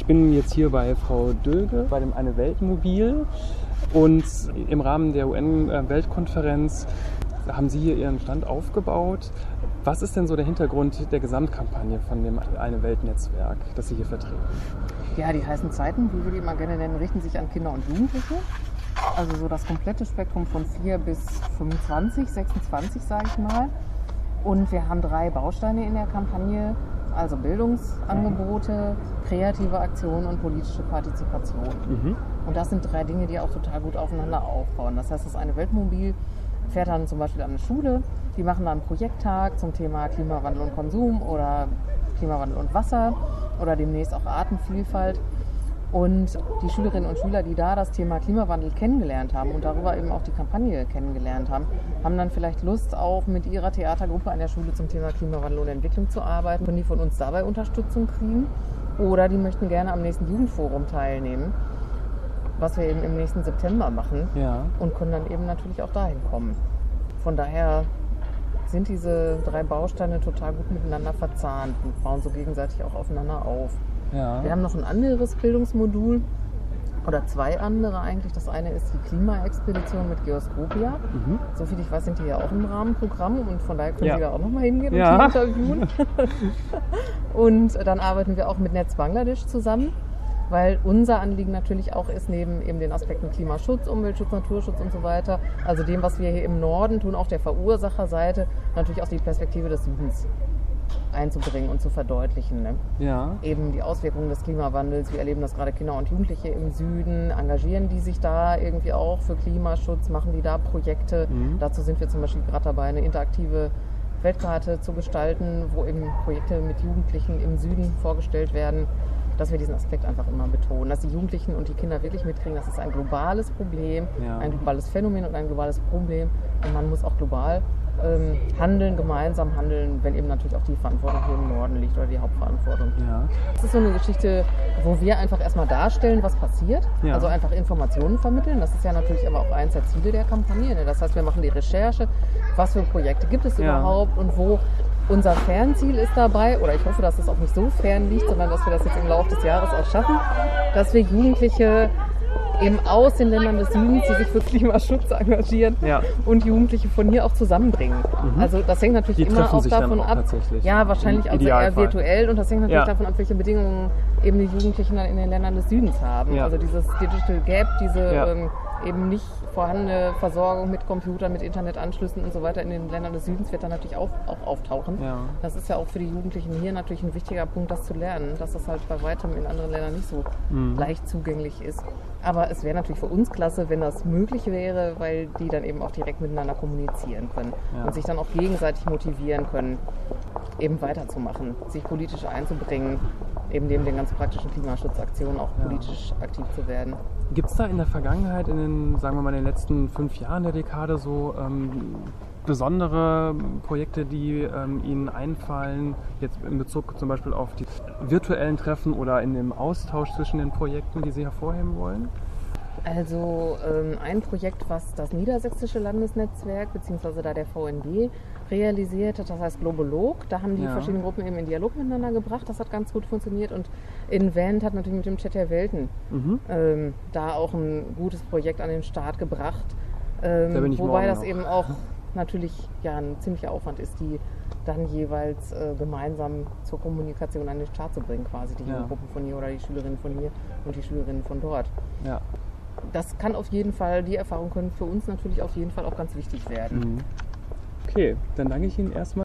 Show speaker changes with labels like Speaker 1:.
Speaker 1: Ich bin jetzt hier bei Frau Döge, bei dem Eine Weltmobil, und im Rahmen der UN-Weltkonferenz haben Sie hier Ihren Stand aufgebaut. Was ist denn so der Hintergrund der Gesamtkampagne von dem Eine Welt-Netzwerk, das Sie hier vertreten?
Speaker 2: Ja, die heißen Zeiten, wie wir die immer gerne nennen, richten sich an Kinder und Jugendliche. Also so das komplette Spektrum von 4 bis 25, 26 sage ich mal. Und wir haben 3 Bausteine in der Kampagne, also Bildungsangebote, kreative Aktionen und politische Partizipation. Und das sind 3 Dinge, die auch total gut aufeinander aufbauen. Das heißt, das Eine Weltmobil fährt dann zum Beispiel an eine Schule, die machen dann einen Projekttag zum Thema Klimawandel und Konsum oder Klimawandel und Wasser oder demnächst auch Artenvielfalt. Und die Schülerinnen und Schüler, die da das Thema Klimawandel kennengelernt haben und darüber eben auch die Kampagne kennengelernt haben, haben dann vielleicht Lust, auch mit ihrer Theatergruppe an der Schule zum Thema Klimawandel und Entwicklung zu arbeiten, wenn die von uns dabei Unterstützung kriegen. Oder die möchten gerne am nächsten Jugendforum teilnehmen, was wir eben im nächsten September machen, und können dann eben natürlich auch dahin kommen. Von daher sind diese 3 Bausteine total gut miteinander verzahnt und bauen so gegenseitig auch aufeinander auf. Wir haben noch ein anderes Bildungsmodul, oder 2 andere eigentlich. Das eine ist die Klimaexpedition mit Geoscopia. Soviel ich weiß, sind die ja auch im Rahmenprogramm und von daher können Sie da auch nochmal hingehen und die interviewen. Und dann arbeiten wir auch mit Netz Bangladesch zusammen, weil unser Anliegen natürlich auch ist, neben eben den Aspekten Klimaschutz, Umweltschutz, Naturschutz und so weiter, also dem, was wir hier im Norden tun, auf der Verursacherseite, natürlich auch die Perspektive des Südens einzubringen und zu verdeutlichen. Ne? Eben die Auswirkungen des Klimawandels. Wir erleben das gerade, Kinder und Jugendliche im Süden, engagieren die sich da irgendwie auch für Klimaschutz, machen die da Projekte. Dazu sind wir zum Beispiel gerade dabei, eine interaktive Weltkarte zu gestalten, wo eben Projekte mit Jugendlichen im Süden vorgestellt werden, dass wir diesen Aspekt einfach immer betonen, dass die Jugendlichen und die Kinder wirklich mitkriegen, das ist ein globales Problem, ein globales Phänomen und ein globales Problem, und man muss auch global handeln, gemeinsam handeln, wenn eben natürlich auch die Verantwortung hier im Norden liegt oder die Hauptverantwortung. Das ist so eine Geschichte, wo wir einfach erstmal darstellen, was passiert, also einfach Informationen vermitteln. Das ist ja natürlich aber auch eins der Ziele der Kampagne. Ne? Das heißt, wir machen die Recherche, was für Projekte gibt es überhaupt und wo. Unser Fernziel ist dabei, oder ich hoffe, dass es auch nicht so fern liegt, sondern dass wir das jetzt im Laufe des Jahres auch schaffen, dass wir Jugendliche eben aus den Ländern des Südens, die sich für Klimaschutz engagieren, und Jugendliche von hier auch zusammenbringen. Also das hängt natürlich immer auch davon ab. Ja, wahrscheinlich also eher virtuell, und das hängt natürlich davon ab, welche Bedingungen eben die Jugendlichen dann in den Ländern des Südens haben. Also dieses Digital Gap, diese eben nicht vorhandene Versorgung mit Computern, mit Internetanschlüssen und so weiter in den Ländern des Südens wird dann natürlich auch auftauchen. Das ist ja auch für die Jugendlichen hier natürlich ein wichtiger Punkt, das zu lernen, dass das halt bei weitem in anderen Ländern nicht so leicht zugänglich ist. Aber es wäre natürlich für uns klasse, wenn das möglich wäre, weil die dann eben auch direkt miteinander kommunizieren können und sich dann auch gegenseitig motivieren können, eben weiterzumachen, sich politisch einzubringen, eben neben den ganz praktischen Klimaschutzaktionen auch politisch aktiv zu werden.
Speaker 1: Gibt es da in der Vergangenheit, in den, sagen wir mal, in den letzten 5 Jahren der Dekade so besondere Projekte, die Ihnen einfallen, jetzt in Bezug zum Beispiel auf die virtuellen Treffen oder in dem Austausch zwischen den Projekten, die Sie hervorheben wollen?
Speaker 2: Also ein Projekt, was das Niedersächsische Landesnetzwerk bzw. da der VNB realisiert hat, das heißt Globolog. Da haben die verschiedenen Gruppen eben in Dialog miteinander gebracht. Das hat ganz gut funktioniert. Und Invent hat natürlich mit dem Chat der Welten da auch ein gutes Projekt an den Start gebracht. Wobei das eben auch natürlich ein ziemlicher Aufwand ist, die dann jeweils gemeinsam zur Kommunikation an den Start zu bringen, quasi die Gruppen von hier oder die Schülerinnen von hier und die Schülerinnen von dort. Das kann auf jeden Fall, die Erfahrung können für uns natürlich auf jeden Fall auch ganz wichtig werden.
Speaker 1: Okay, dann danke ich Ihnen erstmal.